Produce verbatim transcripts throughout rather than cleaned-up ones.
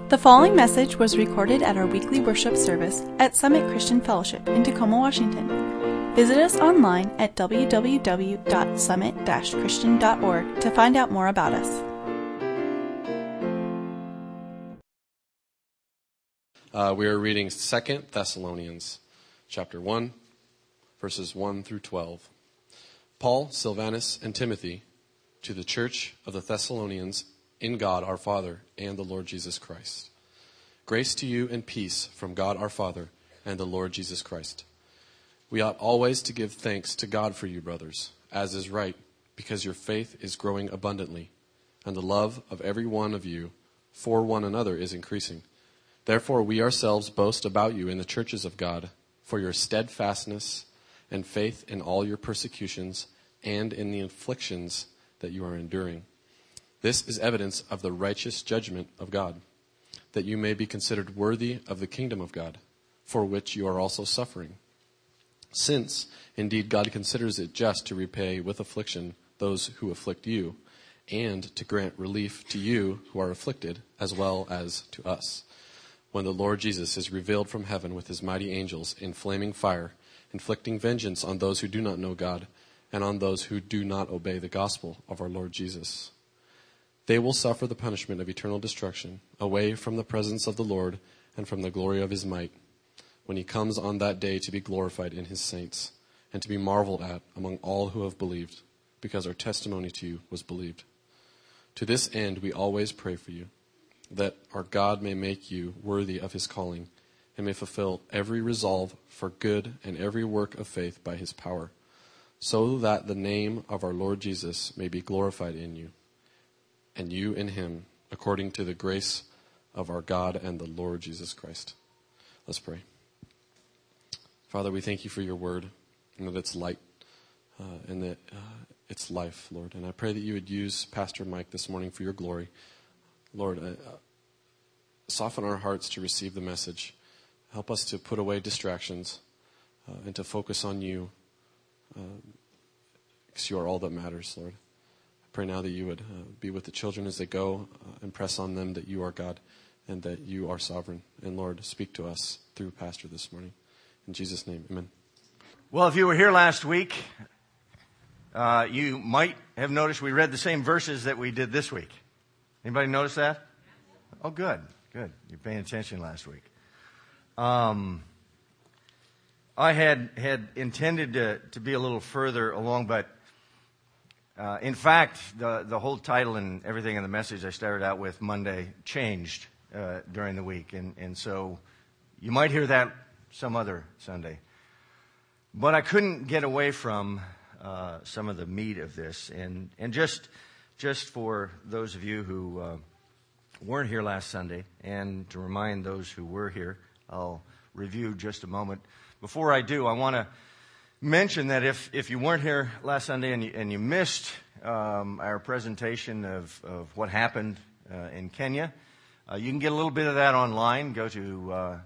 The following message was recorded at our weekly worship service at Summit Christian Fellowship in Tacoma, Washington. Visit us online at w w w dot summit dash christian dot org to find out more about us. Uh, we are reading Second Thessalonians chapter one, verses one through twelve. Paul, Silvanus, and Timothy, to the church of the Thessalonians in God our Father and the Lord Jesus Christ. Grace to you and peace from God our Father and the Lord Jesus Christ. We ought always to give thanks to God for you, brothers, as is right, because your faith is growing abundantly, and the love of every one of you for one another is increasing. Therefore we ourselves boast about you in the churches of God for your steadfastness and faith in all your persecutions and in the afflictions that you are enduring. This is evidence of the righteous judgment of God, that you may be considered worthy of the kingdom of God, for which you are also suffering. Since, indeed, God considers it just to repay with affliction those who afflict you, and to grant relief to you who are afflicted, as well as to us, when the Lord Jesus is revealed from heaven with his mighty angels in flaming fire, inflicting vengeance on those who do not know God, and on those who do not obey the gospel of our Lord Jesus. They will suffer the punishment of eternal destruction, away from the presence of the Lord and from the glory of his might, when he comes on that day to be glorified in his saints, and to be marveled at among all who have believed, because our testimony to you was believed. To this end we always pray for you, that our God may make you worthy of his calling, and may fulfill every resolve for good and every work of faith by his power, so that the name of our Lord Jesus may be glorified in you, and you in him, according to the grace of our God and the Lord Jesus Christ. Let's pray. Father, we thank you for your word, and that it's light, uh, and that uh, it's life, Lord. And I pray that you would use Pastor Mike this morning for your glory. Lord, uh, soften our hearts to receive the message. Help us to put away distractions uh, and to focus on you, uh, because you are all that matters, Lord. Pray now that you would uh, be with the children as they go, uh, and press on them that you are God and that you are sovereign. And Lord, speak to us through Pastor this morning. In Jesus' name, amen. Well, if you were here last week, uh, you might have noticed we read the same verses that we did this week. Anybody notice that? Oh, good, good. You're paying attention last week. Um, I had had intended to, to be a little further along, but Uh, in fact, the, the whole title and everything in the message I started out with Monday changed uh, during the week. And, and so you might hear that some other Sunday. But I couldn't get away from uh, some of the meat of this. And, and just, just for those of you who uh, weren't here last Sunday, and to remind those who were here, I'll review just a moment. Before I do, I want to mention that if, if you weren't here last Sunday and you, and you missed um, our presentation of, of what happened uh, in Kenya, uh, you can get a little bit of that online. Go to uh,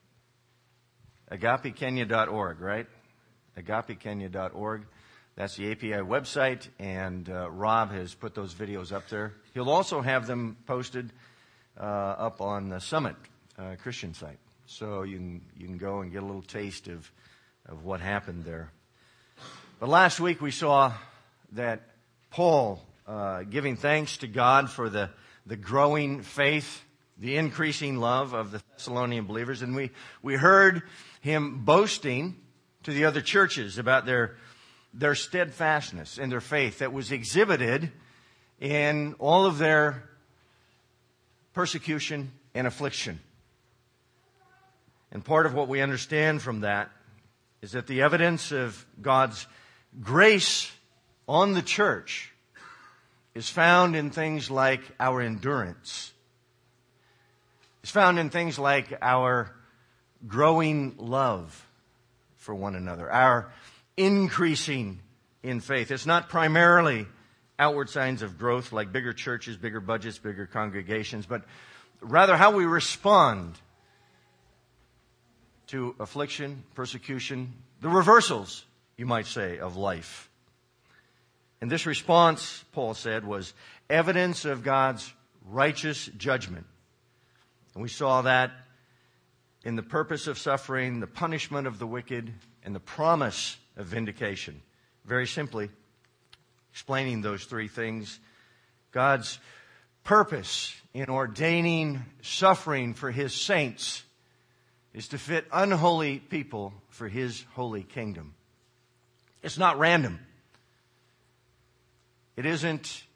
agape kenya dot org, right? agape kenya dot org. That's the A P I website, and uh, Rob has put those videos up there. He'll also have them posted uh, up on the Summit uh, Christian site. So you can, you can go and get a little taste of of what happened there. But last week we saw that Paul uh, giving thanks to God for the, the growing faith, the increasing love of the Thessalonian believers. And we, we heard him boasting to the other churches about their, their steadfastness and their faith that was exhibited in all of their persecution and affliction. And part of what we understand from that is that the evidence of God's grace on the church is found in things like our endurance. It's found in things like our growing love for one another, our increasing in faith. It's not primarily outward signs of growth like bigger churches, bigger budgets, bigger congregations, but rather how we respond to affliction, persecution, the reversals, you might say, of life. And this response, Paul said, was evidence of God's righteous judgment And we saw that in the purpose of suffering, the punishment of the wicked, and the promise of vindication. Very simply, explaining those three things, God's purpose in ordaining suffering for His saints is to fit unholy people for His holy kingdom. It's not random. It isn't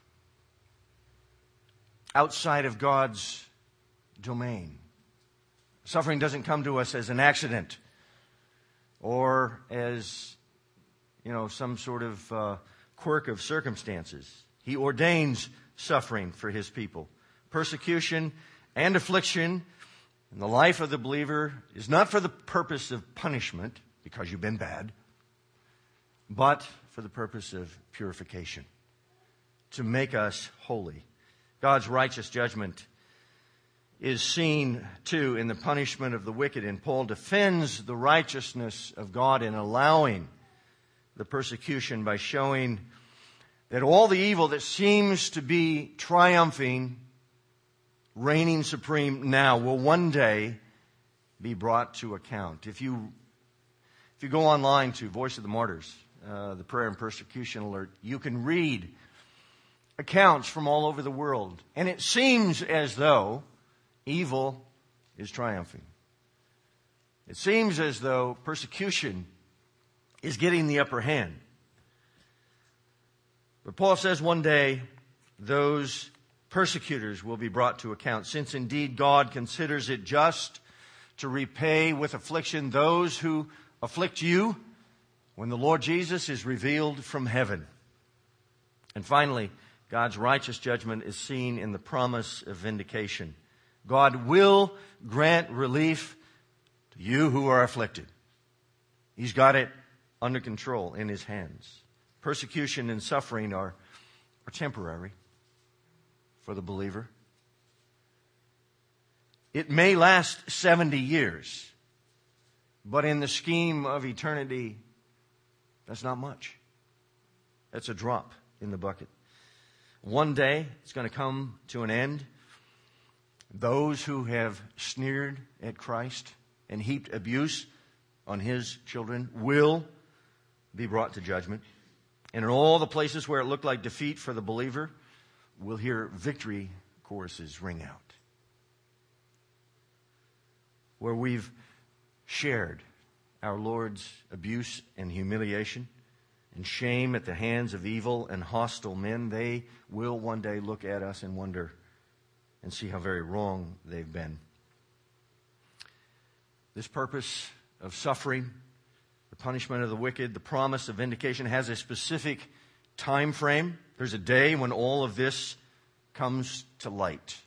outside of God's domain. Suffering doesn't come to us as an accident or as, you know, some sort of uh, quirk of circumstances. He ordains suffering for His people. Persecution and affliction in the life of the believer is not for the purpose of punishment, because you've been bad, but for the purpose of purification, to make us holy. God's righteous judgment is seen, too, in the punishment of the wicked, and Paul defends the righteousness of God in allowing the persecution by showing that all the evil that seems to be triumphing, reigning supreme now, will one day be brought to account. If you, if you go online to Voice of the Martyrs, uh, the Prayer and Persecution Alert, you can read accounts from all over the world. And it seems as though evil is triumphing. It seems as though persecution is getting the upper hand. But Paul says one day those persecutors will be brought to account, since indeed God considers it just to repay with affliction those who afflict you when the Lord Jesus is revealed from heaven. And finally, God's righteous judgment is seen in the promise of vindication. God will grant relief to you who are afflicted. He's got it under control in His hands. Persecution and suffering are, are temporary for the believer. It may last seventy years, but in the scheme of eternity, that's not much. That's a drop in the bucket. One day, it's going to come to an end. Those who have sneered at Christ and heaped abuse on His children will be brought to judgment. And in all the places where it looked like defeat for the believer, we'll hear victory choruses ring out. Where we've shared our Lord's abuse and humiliation and shame at the hands of evil and hostile men, they will one day look at us and wonder and see how very wrong they've been. This purpose of suffering, the punishment of the wicked, the promise of vindication has a specific time frame. There's a day when all of this comes to light.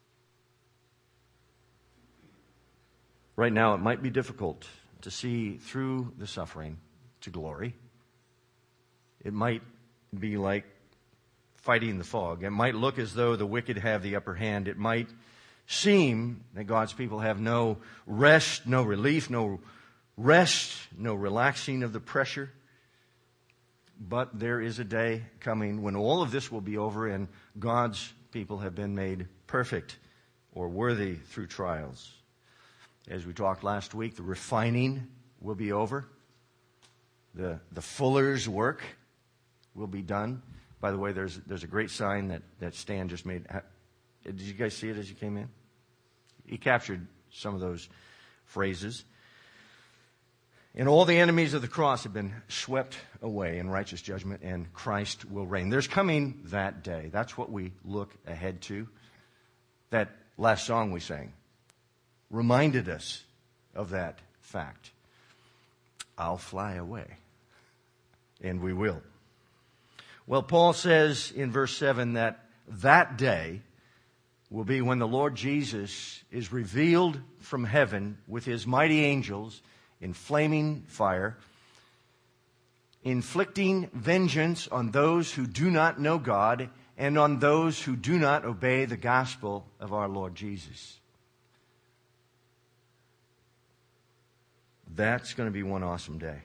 Right now, it might be difficult to see through the suffering to glory. It might be like fighting the fog. It might look as though the wicked have the upper hand. It might seem that God's people have no rest, no relief, no rest, no relaxing of the pressure. But there is a day coming when all of this will be over and God's people have been made perfect or worthy through trials. As we talked last week, the refining will be over. The, the fuller's work will be done. By the way, there's there's a great sign that, that Stan just made. Did you guys see it as you came in? He captured some of those phrases. And all the enemies of the cross have been swept away in righteous judgment, and Christ will reign. There's coming that day. That's what we look ahead to. That last song we sang reminded us of that fact. I'll fly away. And we will. Well, Paul says in verse seven that that day will be when the Lord Jesus is revealed from heaven with His mighty angels in flaming fire, inflicting vengeance on those who do not know God and on those who do not obey the gospel of our Lord Jesus. That's going to be one awesome day.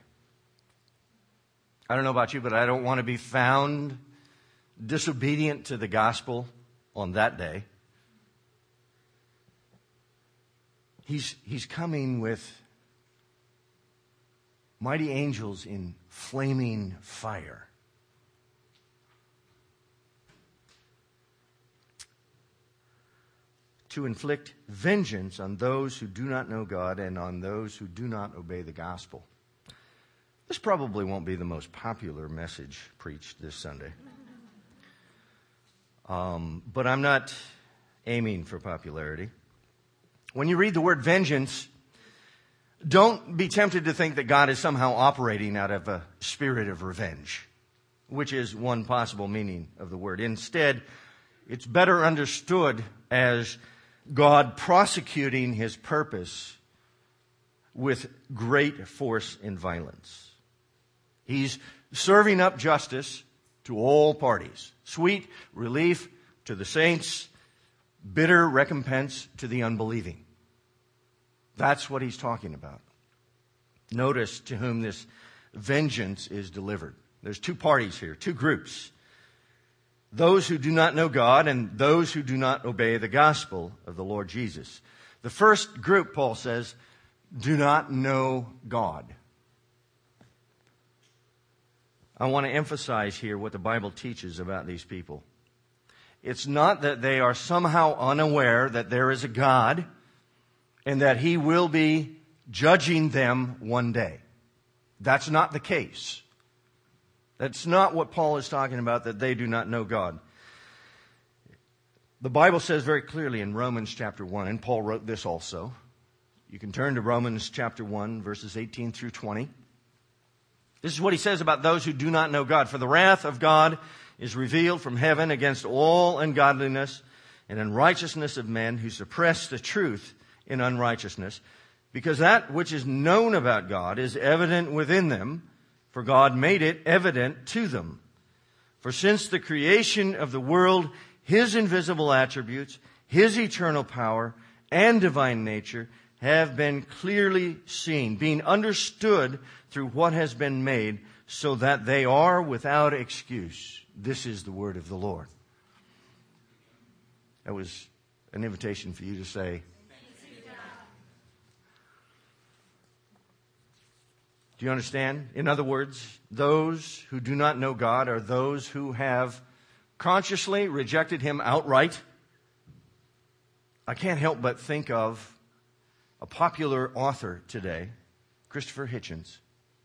I don't know about you, but I don't want to be found disobedient to the gospel on that day. He's, he's coming with mighty angels in flaming fire. To inflict vengeance on those who do not know God and on those who do not obey the gospel. This probably won't be the most popular message preached this Sunday. Um, but I'm not aiming for popularity. When you read the word vengeance, don't be tempted to think that God is somehow operating out of a spirit of revenge, which is one possible meaning of the word. Instead, it's better understood as God prosecuting his purpose with great force and violence. He's serving up justice to all parties. Sweet relief to the saints, bitter recompense to the unbelieving. That's what he's talking about. Notice to whom this vengeance is delivered. There's two parties here, two groups. Those who do not know God and those who do not obey the gospel of the Lord Jesus. The first group, Paul says, do not know God. I want to emphasize here what the Bible teaches about these people. It's not that they are somehow unaware that there is a God and that he will be judging them one day. That's not the case. That's not what Paul is talking about, that they do not know God. The Bible says very clearly in Romans chapter one, and Paul wrote this also. You can turn to Romans chapter one, verses eighteen through twenty. This is what he says about those who do not know God. For the wrath of God is revealed from heaven against all ungodliness and unrighteousness of men who suppress the truth in unrighteousness, because that which is known about God is evident within them, for God made it evident to them. For since the creation of the world, his invisible attributes, his eternal power, and divine nature have been clearly seen, being understood through what has been made, so that they are without excuse. This is the word of the Lord. That was an invitation for you to say, do you understand? In other words, those who do not know God are those who have consciously rejected him outright. I can't help but think of a popular author today, Christopher Hitchens.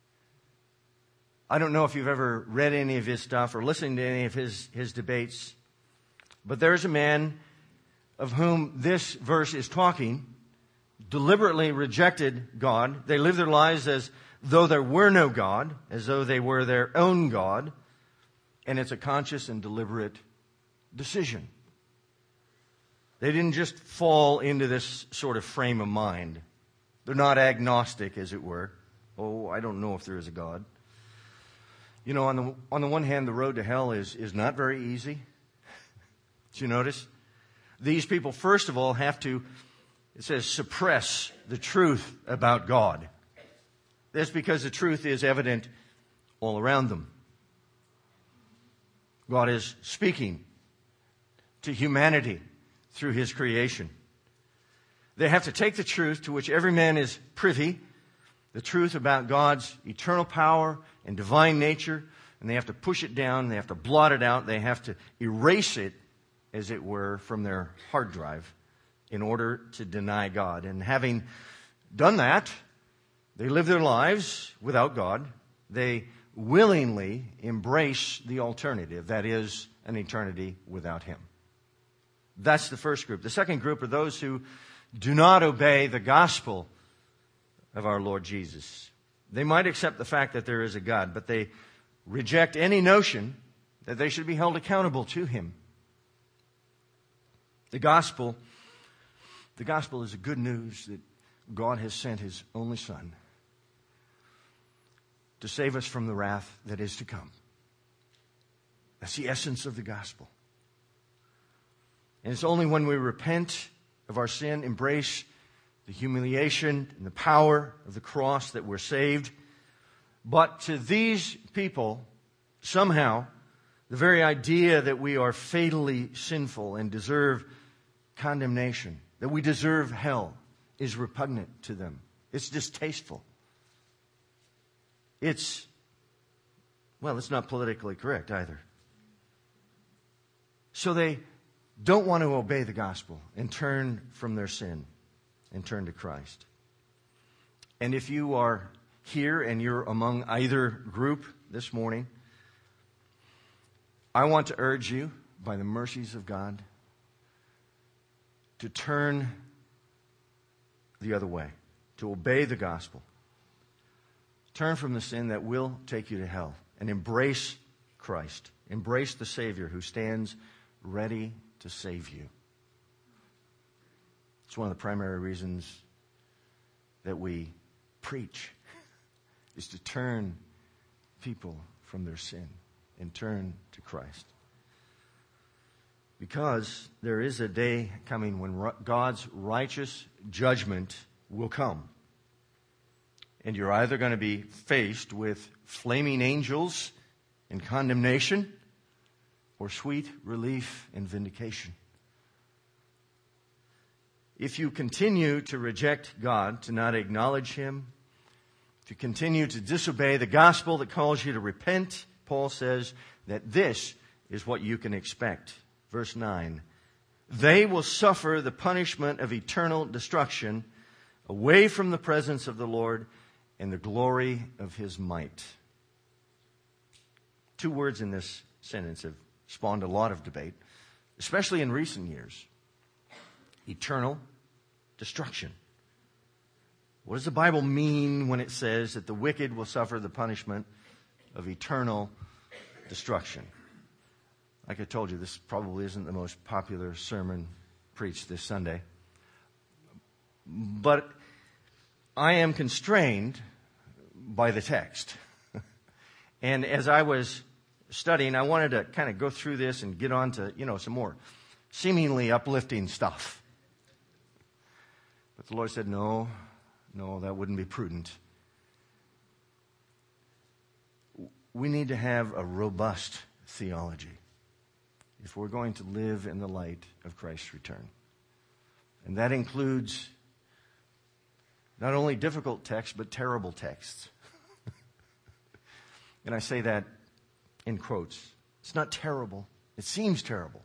I don't know if you've ever read any of his stuff or listened to any of his, his debates, but there's a man of whom this verse is talking, deliberately rejected God. They live their lives as though there were no God, as though they were their own God, and it's a conscious and deliberate decision. They didn't just fall into this sort of frame of mind. They're not agnostic, as it were. Oh, I don't know if there is a God. You know, on the on the one hand, the road to hell is, is not very easy. Did you notice? These people, first of all, have to, it says, suppress the truth about God. That's because the truth is evident all around them. God is speaking to humanity through his creation. They have to take the truth to which every man is privy, the truth about God's eternal power and divine nature, and they have to push it down, they have to blot it out, they have to erase it, as it were, from their hard drive in order to deny God. And having done that, they live their lives without God. They willingly embrace the alternative, that is, an eternity without him. That's the first group. The second group are those who do not obey the gospel of our Lord Jesus. They might accept the fact that there is a God, but they reject any notion that they should be held accountable to him. The gospel, the gospel is the good news that God has sent his only Son to save us from the wrath that is to come. That's the essence of the gospel. And it's only when we repent of our sin, embrace the humiliation and the power of the cross, that we're saved. But to these people, somehow, the very idea that we are fatally sinful and deserve condemnation, that we deserve hell, is repugnant to them. It's distasteful. It's, well, it's not politically correct either. So they don't want to obey the gospel and turn from their sin and turn to Christ. And if you are here and you're among either group this morning, I want to urge you, by the mercies of God, to turn the other way, to obey the gospel. Turn from the sin that will take you to hell and embrace Christ. Embrace the Savior who stands ready to save you. It's one of the primary reasons that we preach, is to turn people from their sin and turn to Christ. Because there is a day coming when God's righteous judgment will come. And you're either going to be faced with flaming angels and condemnation, or sweet relief and vindication. If you continue to reject God, to not acknowledge Him, if you continue to disobey the gospel that calls you to repent, Paul says that this is what you can expect. Verse nine, they will suffer the punishment of eternal destruction away from the presence of the Lord and the glory of His might. Two words in this sentence have spawned a lot of debate, especially in recent years. Eternal destruction. What does the Bible mean when it says that the wicked will suffer the punishment of eternal destruction? Like I told you, this probably isn't the most popular sermon preached this Sunday. But I am constrained by the text. And as I was studying, I wanted to kind of go through this and get on to, you know, some more seemingly uplifting stuff. But the Lord said, no, no, that wouldn't be prudent. We need to have a robust theology if we're going to live in the light of Christ's return. And that includes not only difficult texts, but terrible texts. And I say that in quotes. It's not terrible. It seems terrible.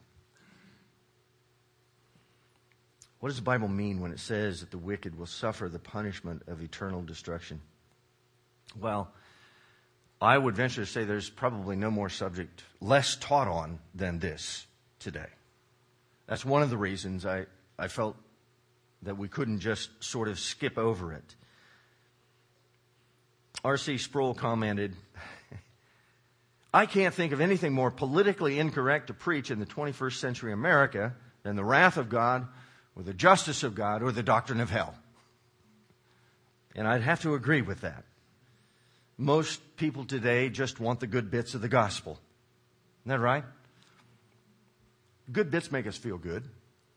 What does the Bible mean when it says that the wicked will suffer the punishment of eternal destruction? Well, I would venture to say there's probably no more subject less taught on than this today. That's one of the reasons I, I felt that we couldn't just sort of skip over it. R C Sproul commented, I can't think of anything more politically incorrect to preach in the twenty-first century America than the wrath of God, or the justice of God, or the doctrine of hell. And I'd have to agree with that. Most people today just want the good bits of the gospel. Isn't that right? Good bits make us feel good.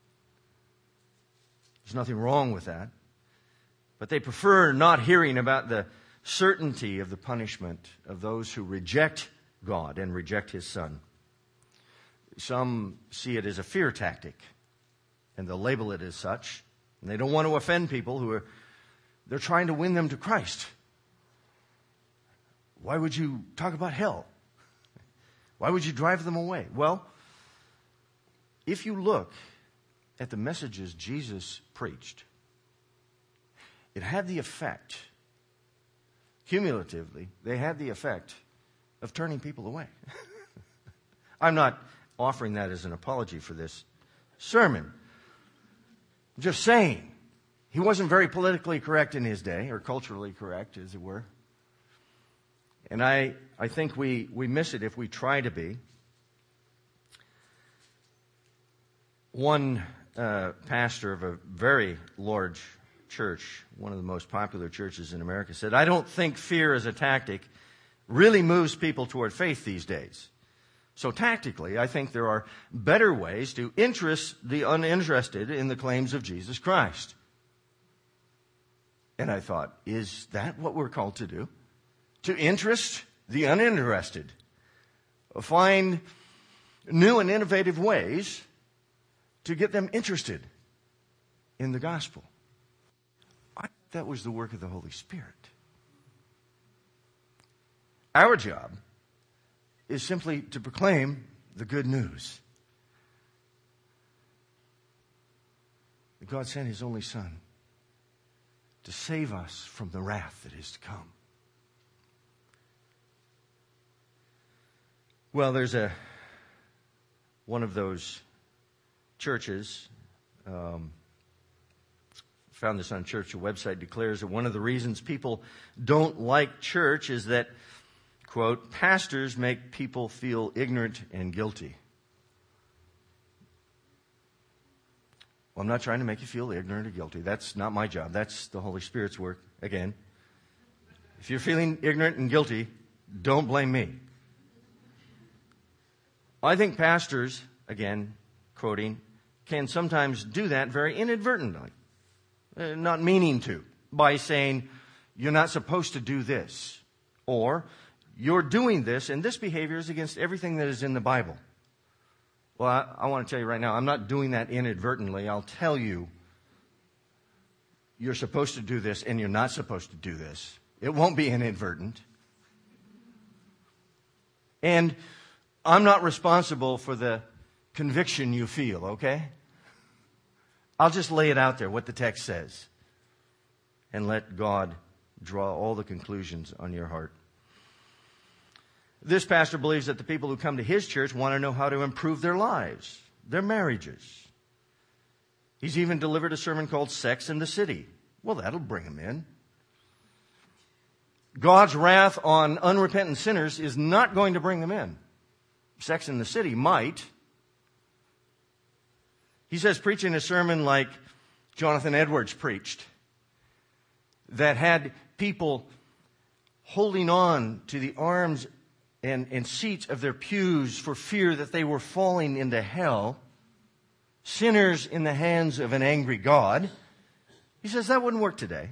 There's nothing wrong with that. But they prefer not hearing about the certainty of the punishment of those who reject God and reject His Son. Some see it as a fear tactic, and they'll label it as such. And they don't want to offend people who are, they're trying to win them to Christ. Why would you talk about hell? Why would you drive them away? Well, if you look at the messages Jesus preached, it had the effect, cumulatively, they had the effect of turning people away. I'm not offering that as an apology for this sermon. I'm just saying, he wasn't very politically correct in his day, or culturally correct, as it were. And I, I think we, we miss it if we try to be. One uh, pastor of a very large church, one of the most popular churches in America, said, I don't think fear as a tactic really moves people toward faith these days. So tactically, I think there are better ways to interest the uninterested in the claims of Jesus Christ. And I thought, is that what we're called to do? To interest the uninterested. Find new and innovative ways to get them interested in the gospel. that was the work of the Holy Spirit. Our job is simply to proclaim the good news. That God sent His only Son to save us from the wrath that is to come. Well, there's a one of those churches, um, found this on Churchill website, declares that one of the reasons people don't like church is that, quote, pastors make people feel ignorant and guilty. Well, I'm not trying to make you feel ignorant or guilty. That's not my job. That's the Holy Spirit's work. Again, if you're feeling ignorant and guilty, don't blame me. I think pastors, again, quoting, can sometimes do that very inadvertently, uh, not meaning to, by saying, you're not supposed to do this, or you're doing this, and this behavior is against everything that is in the Bible. Well, I, I want to tell you right now, I'm not doing that inadvertently. I'll tell you, you're supposed to do this, and you're not supposed to do this. It won't be inadvertent. And I'm not responsible for the conviction you feel, okay? I'll just lay it out there, what the text says, and let God draw all the conclusions on your heart. This pastor believes that the people who come to his church want to know how to improve their lives, their marriages. He's even delivered a sermon called Sex in the City. Well, that'll bring them in. God's wrath on unrepentant sinners is not going to bring them in. Sex in the City might. He says preaching a sermon like Jonathan Edwards preached that had people holding on to the arms and, and seats of their pews for fear that they were falling into hell, sinners in the hands of an angry God. He says that wouldn't work today.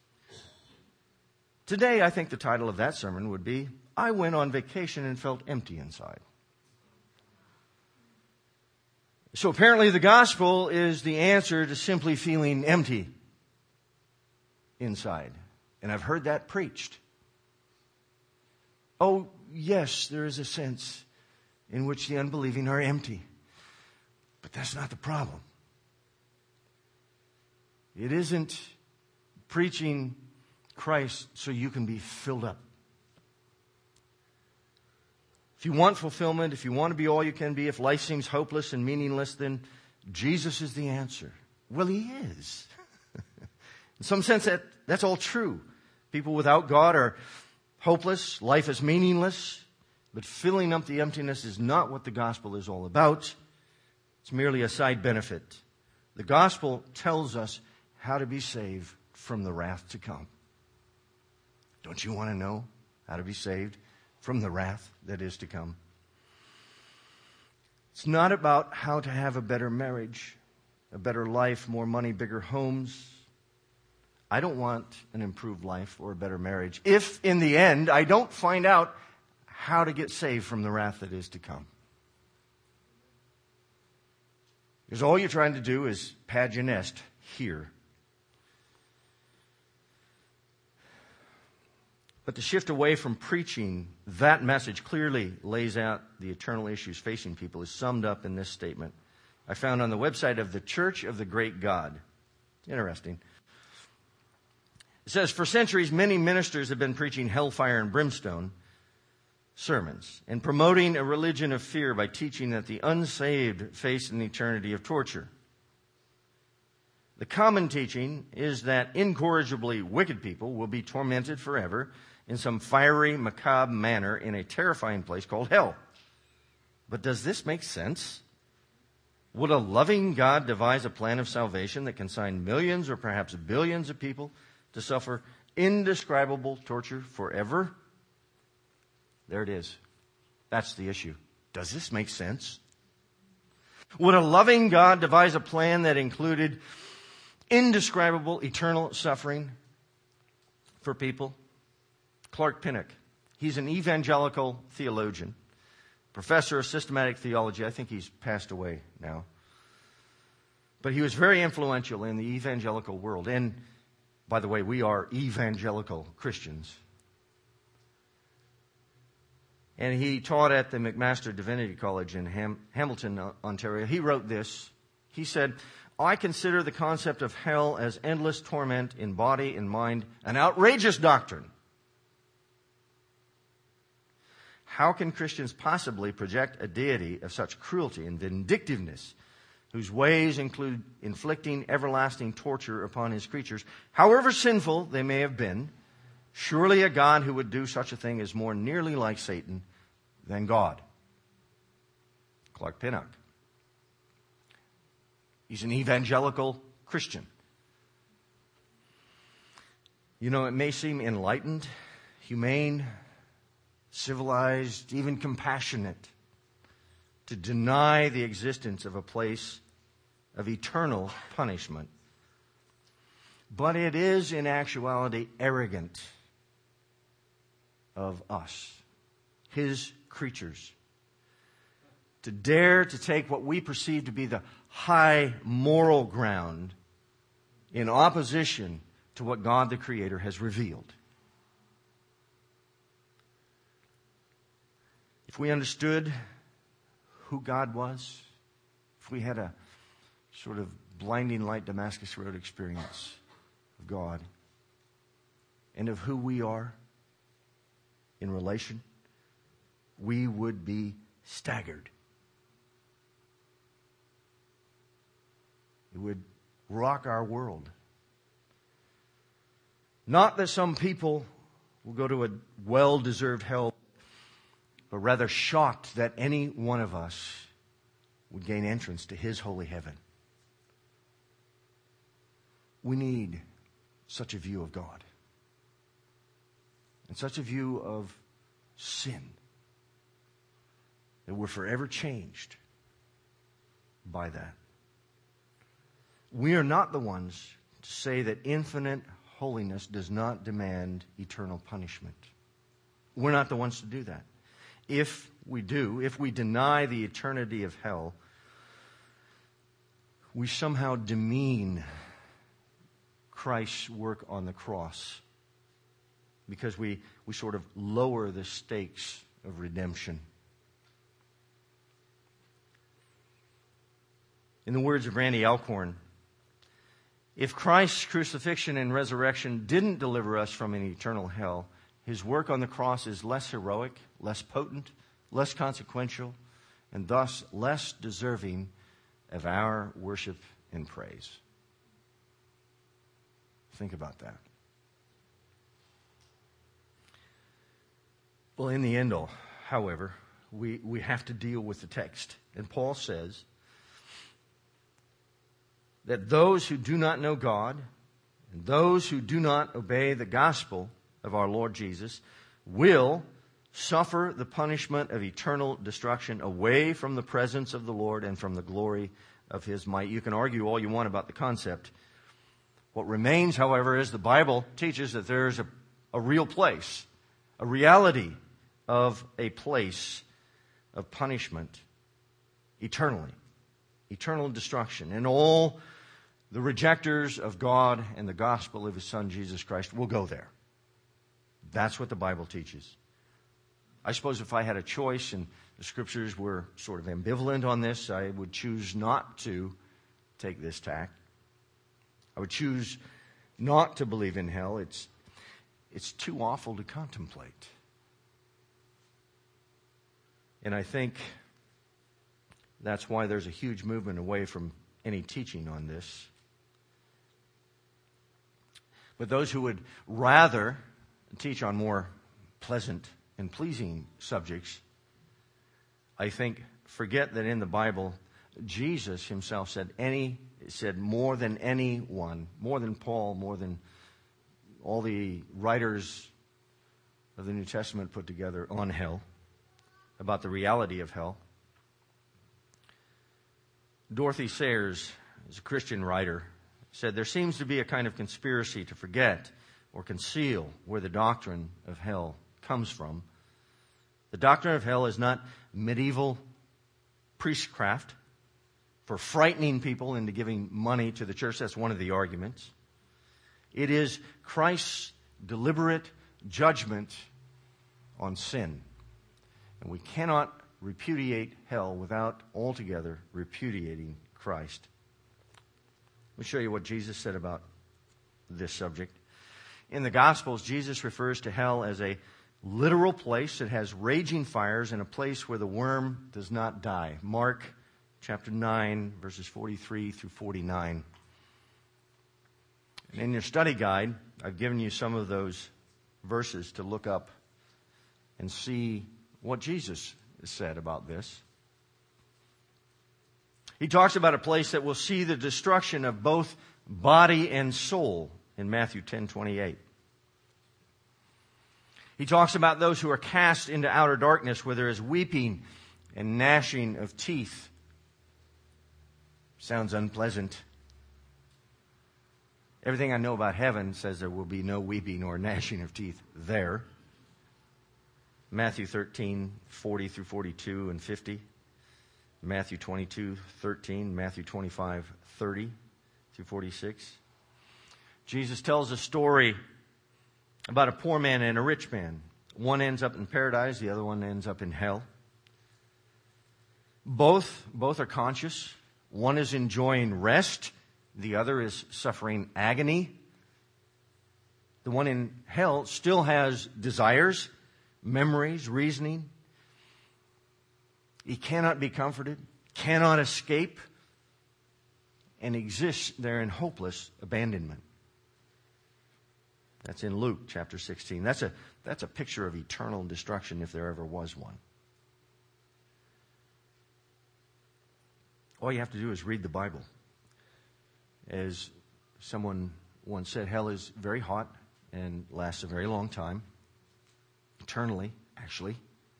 Today, I think the title of that sermon would be, I went on vacation and felt empty inside. So apparently the gospel is the answer to simply feeling empty inside. And I've heard that preached. Oh, yes, there is a sense in which the unbelieving are empty. But that's not the problem. It isn't preaching Christ so you can be filled up. If you want fulfillment, if you want to be all you can be, if life seems hopeless and meaningless, then Jesus is the answer. Well, He is. In some sense, that, that's all true. People without God are hopeless. Life is meaningless. But filling up the emptiness is not what the gospel is all about. It's merely a side benefit. The gospel tells us how to be saved from the wrath to come. Don't you want to know how to be saved from the wrath that is to come? It's not about how to have a better marriage, a better life, more money, bigger homes. I don't want an improved life or a better marriage if, in the end, I don't find out how to get saved from the wrath that is to come. Because all you're trying to do is pad your nest here. But the shift away from preaching that message clearly lays out the eternal issues facing people is summed up in this statement I found on the website of the Church of the Great God. Interesting. It says, for centuries, many ministers have been preaching hellfire and brimstone sermons and promoting a religion of fear by teaching that the unsaved face an eternity of torture. The common teaching is that incorrigibly wicked people will be tormented forever in some fiery, macabre manner in a terrifying place called hell. But does this make sense? Would a loving God devise a plan of salvation that consigned millions or perhaps billions of people to suffer indescribable torture forever? There it is. That's the issue. Does this make sense? Would a loving God devise a plan that included indescribable eternal suffering for people? Clark Pinnock, he's an evangelical theologian, professor of systematic theology. I think he's passed away now. But he was very influential in the evangelical world. And By the way, we are evangelical Christians. And he taught at the McMaster Divinity College in Ham- Hamilton, Ontario. He wrote this. He said, I consider the concept of hell as endless torment in body and mind an outrageous doctrine. How can Christians possibly project a deity of such cruelty and vindictiveness, whose ways include inflicting everlasting torture upon his creatures, however sinful they may have been? Surely a God who would do such a thing is more nearly like Satan than God. Clark Pinnock. He's an evangelical Christian. You know, it may seem enlightened, humane, civilized, even compassionate to deny the existence of a place of eternal punishment. But it is in actuality arrogant of us, his creatures, to dare to take what we perceive to be the high moral ground in opposition to what God the Creator has revealed. If we understood who God was, if we had a sort of blinding light Damascus Road experience of God and of who we are in relation, we would be staggered. It would rock our world. Not that some people will go to a well-deserved hell, but rather shocked that any one of us would gain entrance to his holy heaven. We need such a view of God and such a view of sin that we're forever changed by that. We are not the ones to say that infinite holiness does not demand eternal punishment. We're not the ones to do that. If we do, if we deny the eternity of hell, we somehow demean Christ's work on the cross because we, we sort of lower the stakes of redemption. In the words of Randy Alcorn, if Christ's crucifixion and resurrection didn't deliver us from an eternal hell, his work on the cross is less heroic, less potent, less consequential, and thus less deserving of our worship and praise. Think about that. Well, in the end, however, we, we have to deal with the text. And Paul says that those who do not know God and those who do not obey the gospel of our Lord Jesus will suffer the punishment of eternal destruction away from the presence of the Lord and from the glory of his might. You can argue all you want about the concept. What remains, however, is the Bible teaches that there is a, a real place, a reality of a place of punishment eternally, eternal destruction. And all the rejectors of God and the gospel of his Son, Jesus Christ, will go there. That's what the Bible teaches. I suppose if I had a choice and the scriptures were sort of ambivalent on this, I would choose not to take this tack. I would choose not to believe in hell. It's, it's too awful to contemplate. And I think that's why there's a huge movement away from any teaching on this. But those who would rather teach on more pleasant and pleasing subjects, I think, forget that in the Bible, Jesus himself said any said more than anyone, more than Paul, more than all the writers of the New Testament put together on hell, about the reality of hell. Dorothy Sayers is a Christian writer, said there seems to be a kind of conspiracy to forget or conceal where the doctrine of hell comes from. The doctrine of hell is not medieval priestcraft for frightening people into giving money to the church. That's one of the arguments. It is Christ's deliberate judgment on sin. And we cannot repudiate hell without altogether repudiating Christ. Let me show you what Jesus said about this subject. In the Gospels, Jesus refers to hell as a literal place that has raging fires and a place where the worm does not die. Mark chapter nine, verses forty-three through forty-nine. And in your study guide, I've given you some of those verses to look up and see what Jesus said about this. He talks about a place that will see the destruction of both body and soul in Matthew ten twenty-eight. He talks about those who are cast into outer darkness where there is weeping and gnashing of teeth. Sounds unpleasant. Everything I know about heaven says there will be no weeping or gnashing of teeth there. Matthew thirteen, forty through forty-two and fifty. Matthew twenty-two, thirteen. Matthew twenty-five, thirty through forty-six. Jesus tells a story about a poor man and a rich man. One ends up in paradise, the other one ends up in hell. Both, both are conscious. One is enjoying rest, the other is suffering agony. The one in hell still has desires, memories, reasoning. He cannot be comforted, cannot escape, and exists there in hopeless abandonment. That's in Luke chapter sixteen. That's a, that's a picture of eternal destruction if there ever was one. All you have to do is read the Bible. As someone once said, hell is very hot and lasts a very long time. Eternally, actually.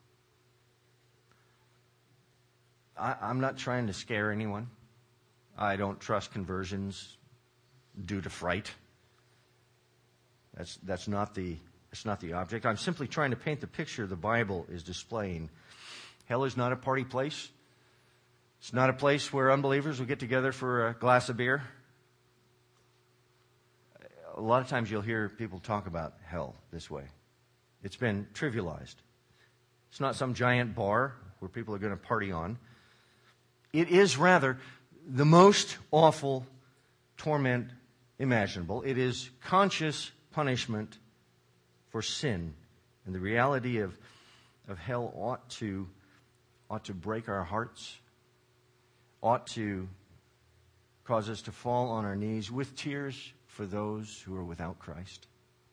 I, I'm not trying to scare anyone. I don't trust conversions due to fright. That's that's not the that's not the object. I'm simply trying to paint the picture the Bible is displaying. Hell is not a party place. It's not a place where unbelievers will get together for a glass of beer. A lot of times you'll hear people talk about hell this way. It's been trivialized. It's not some giant bar where people are going to party on. It is rather the most awful torment imaginable. It is conscious punishment for sin. And the reality of, of hell ought to, ought to break our hearts, ought to cause us to fall on our knees with tears for those who are without Christ.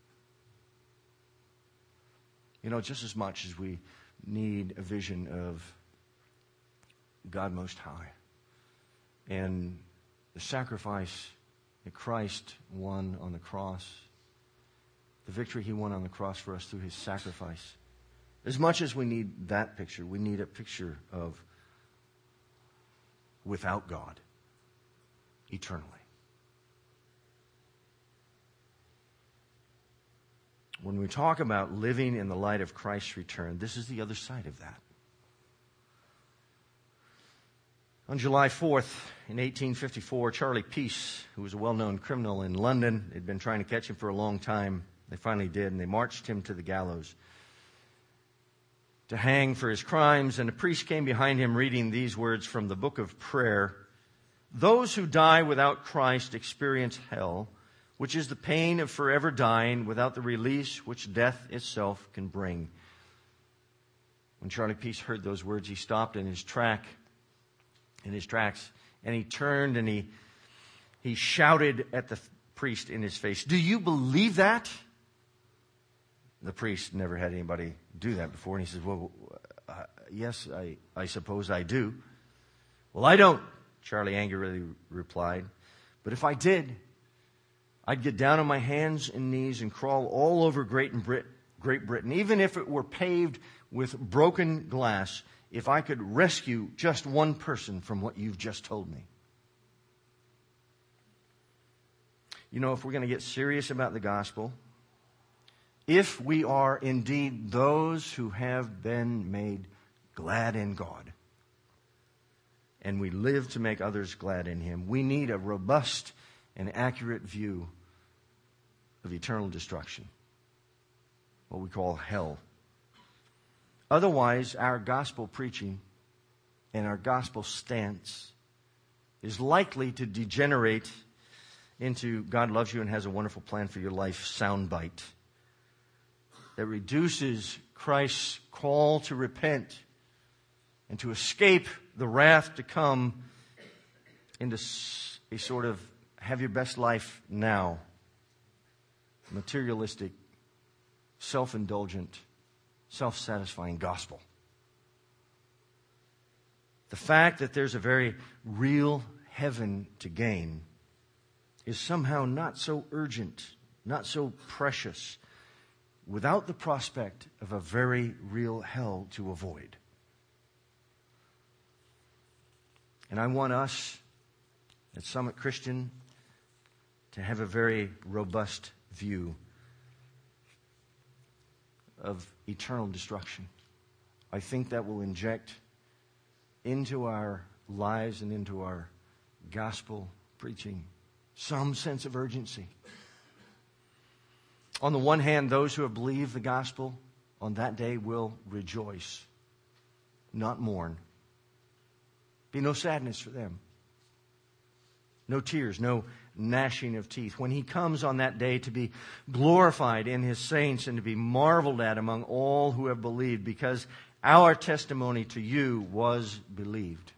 You know, just as much as we need a vision of God Most High and the sacrifice that Christ won on the cross, the victory He won on the cross for us through His sacrifice. As much as we need that picture, we need a picture of without God eternally. When we talk about living in the light of Christ's return, this is the other side of that. On July fourth, in eighteen fifty-four, Charlie Peace, who was a well-known criminal in London, they'd been trying to catch him for a long time. They finally did, and they marched him to the gallows to hang for his crimes. And a priest came behind him reading these words from the book of prayer. Those who die without Christ experience hell, which is the pain of forever dying without the release which death itself can bring. When Charlie Peace heard those words, he stopped in his track, in his tracks, and he turned and he he shouted at the priest in his face, "Do you believe that?" The priest never had anybody do that before, and he says, "Well, uh, yes, I, I suppose I do." "Well, I don't," Charlie angrily replied. "But if I did, I'd get down on my hands and knees and crawl all over Great Britain, even if it were paved with broken glass, if I could rescue just one person from what you've just told me." You know, if we're going to get serious about the gospel, if we are indeed those who have been made glad in God, and we live to make others glad in Him, we need a robust and accurate view of eternal destruction, what we call hell. Otherwise, our gospel preaching and our gospel stance is likely to degenerate into God loves you and has a wonderful plan for your life soundbite that reduces Christ's call to repent and to escape the wrath to come into a sort of have your best life now, materialistic, self-indulgent, self-satisfying gospel. The fact that there's a very real heaven to gain is somehow not so urgent, not so precious, without the prospect of a very real hell to avoid. And I want us at Summit Christian to have a very robust view of eternal destruction. I think that will inject into our lives and into our gospel preaching some sense of urgency. On the one hand, those who have believed the gospel on that day will rejoice, not mourn. Be no sadness for them. No tears, no gnashing of teeth. When he comes on that day to be glorified in his saints and to be marveled at among all who have believed, because our testimony to you was believed.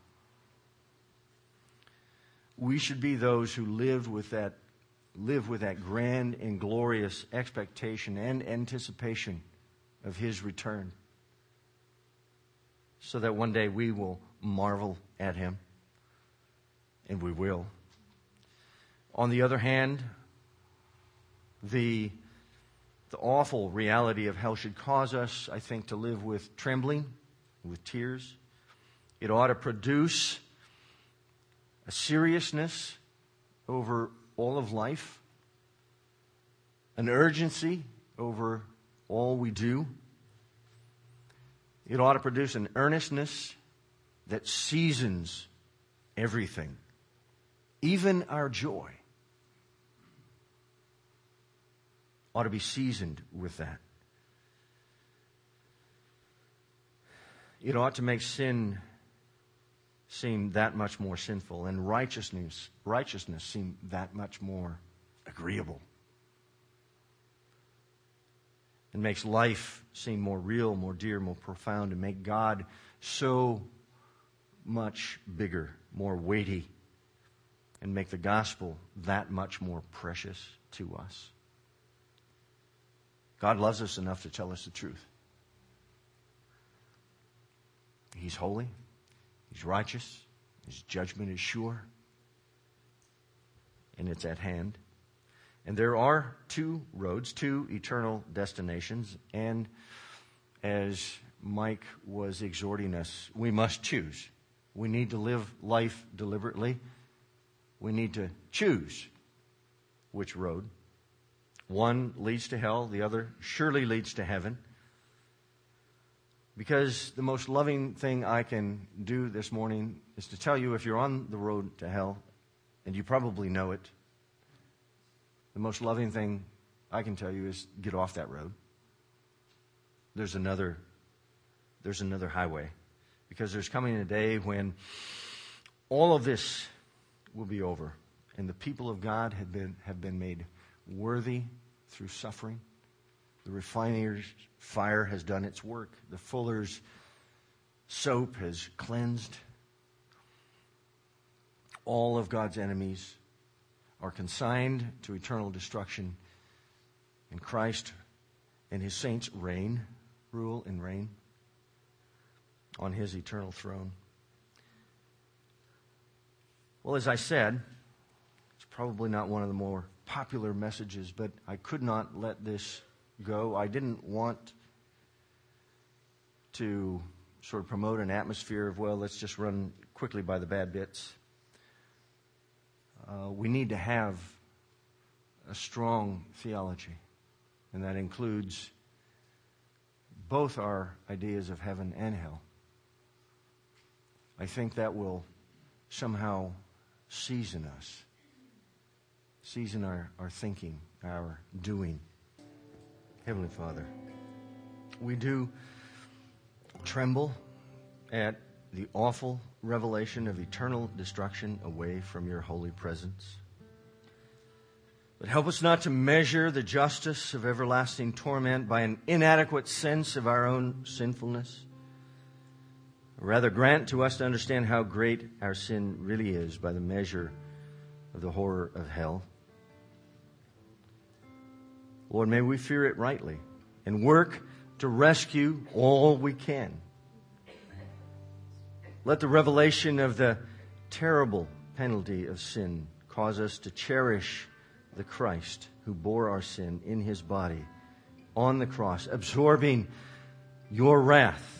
We should be those who live with that, live with that grand and glorious expectation and anticipation of his return, so that one day we will marvel at him, and we will. On the other hand, the, the awful reality of hell should cause us, I think, to live with trembling, with tears. It ought to produce a seriousness over all of life, an urgency over all we do. It ought to produce an earnestness that seasons everything, even our joy. Ought to be seasoned with that. It ought to make sin seem that much more sinful, and righteousness, righteousness seem that much more agreeable. It makes life seem more real, more dear, more profound, and make God so much bigger, more weighty, and make the gospel that much more precious to us. God loves us enough to tell us the truth. He's holy. He's righteous. His judgment is sure. And it's at hand. And there are two roads, two eternal destinations. And as Mike was exhorting us, we must choose. We need to live life deliberately. We need to choose which road. One leads to hell, the other surely leads to heaven. Because the most loving thing I can do this morning is to tell you, if you're on the road to hell, and you probably know it, the most loving thing I can tell you is get off that road. There's another, there's another highway. Because there's coming a day when all of this will be over, and the people of God have been have been made worthy through suffering. The refiner's fire has done its work. The fuller's soap has cleansed. All of God's enemies are consigned to eternal destruction, and Christ and his saints reign, rule and reign on his eternal throne. Well, as I said, it's probably not one of the more popular messages, but I could not let this go. I didn't want to sort of promote an atmosphere of, well, let's just run quickly by the bad bits. Uh, we need to have a strong theology, and that includes both our ideas of heaven and hell. I think that will somehow season us Season our, our thinking, our doing. Heavenly Father, we do tremble at the awful revelation of eternal destruction away from your holy presence. But help us not to measure the justice of everlasting torment by an inadequate sense of our own sinfulness. Rather, grant to us to understand how great our sin really is by the measure of the horror of hell. Lord, may we fear it rightly and work to rescue all we can. Let the revelation of the terrible penalty of sin cause us to cherish the Christ who bore our sin in his body on the cross, absorbing your wrath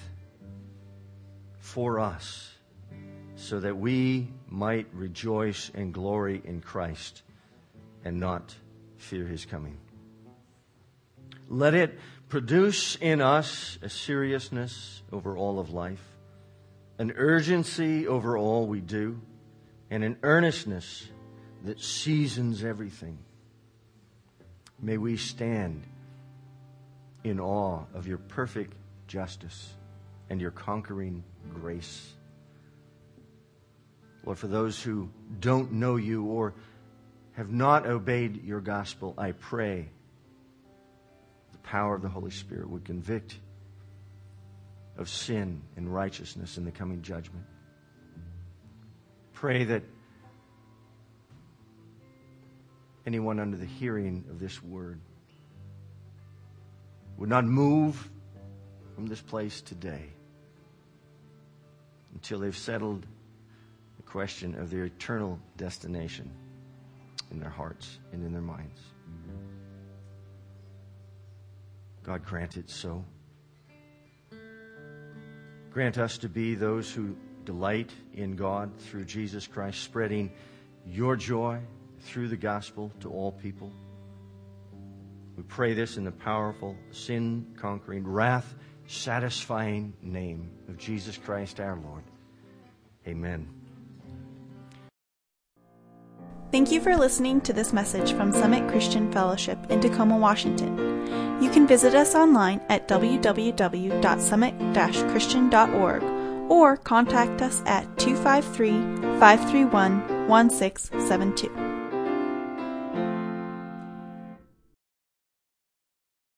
for us, so that we might rejoice and glory in Christ and not fear his coming. Let it produce in us a seriousness over all of life, an urgency over all we do, and an earnestness that seasons everything. May we stand in awe of your perfect justice and your conquering grace. Lord, for those who don't know you or have not obeyed your gospel, I pray the power of the Holy Spirit would convict of sin and righteousness in the coming judgment. Pray that anyone under the hearing of this word would not move from this place today until they've settled the question of their eternal destination in their hearts and in their minds. God, grant it so. Grant us to be those who delight in God through Jesus Christ, spreading your joy through the gospel to all people. We pray this in the powerful, sin-conquering, wrath-satisfying name of Jesus Christ our Lord. Amen. Thank you for listening to this message from Summit Christian Fellowship in Tacoma, Washington. You can visit us online at w w w dot summit dash christian dot org or contact us at two five three, five three one, one six seven two.